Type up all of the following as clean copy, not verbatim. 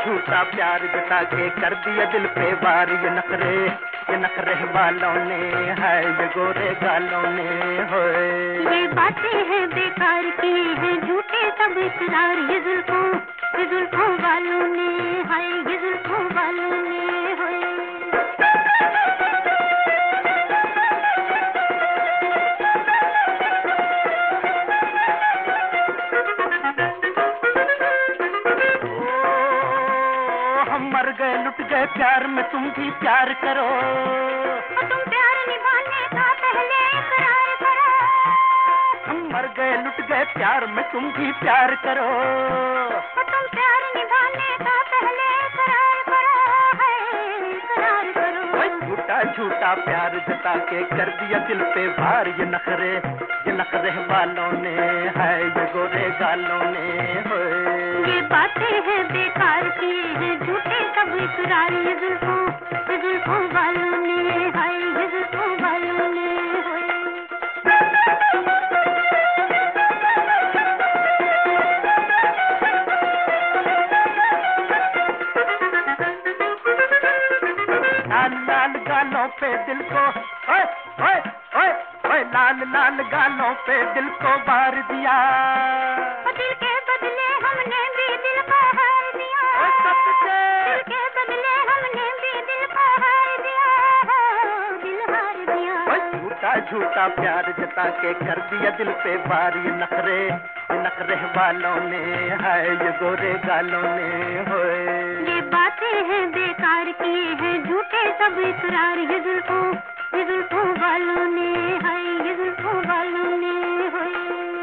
झूठा प्यार जता के कर दिया दिल पे वार। ये नखरे वालों ने है, ये गोरे गालों ने होए। ये बातें हैं बेकार की है, झूठे सब इकरार। ये जुल्फों वालों ने है, ये जुल्फों वालों ने होए। मर गए लुट गए प्यार में, तुम भी प्यार करो। तुम प्यार निभाने का पहले इकरार करो। हम मर गए लुट गए प्यार में, तुम भी प्यार करो। तुम प्यार निभाने का पहले इकरार करो, है इकरार करो। झूठा झूठा प्यार जता के कर दिया दिल पे भार। ये नखरे वालों ने है, ये गोरे गालों ने होए। ये बातें हैं बेकार की है, झूठे सब इकरार। ये जुल्फों वालों ने है, ये जुल्फों वालों ने होए। लाल गालों पे दिल को ओए ओए ओए ओए, लाल गालों पे दिल को बार दिया। दिल के बदले हमने भी दिल को हार दिया। दिल के बदले हमने भी दिल को हार दिया, दिल हार दिया। झूठा प्यार जता के कर दिया दिल पे बार। ये नखरे वालों ने है, ये गोरे गालों ने होए। ये बातें हैं बेकार की है, झूठे सब इकरार। ये जुल्फों वालों ने है, ये जुल्फों वालों ने होए।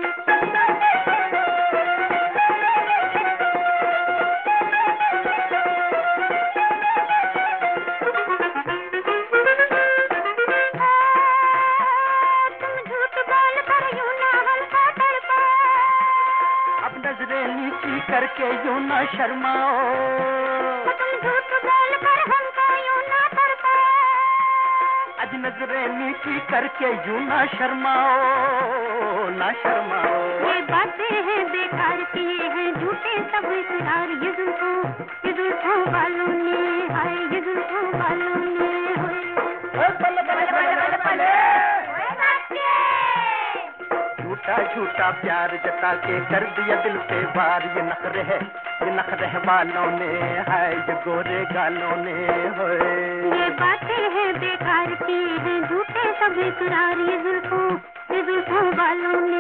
तुम झूठ बोल कर यूं ना हमको तड़पाओ। अब नजरें नीची करके यूं ना शर्माओ। तुम झूठ बोल कर हमको यूं ना तड़पाओ। आज नजरें नीची करके यूं ना शर्माओ। ये बातें हैं बेकार की है, झूठे सब इकरार। ये जुल्फों वालों ने है, ये जुल्फों वालों ने होए। झूठा प्यार जता के कर दिया दिल पे वार। ये नखरे वालों ने है, ये गोरे गालों ने होए। ये बातें हैं बेकार की है, झूठे सब इकरार। ये जुल्फों वालों ने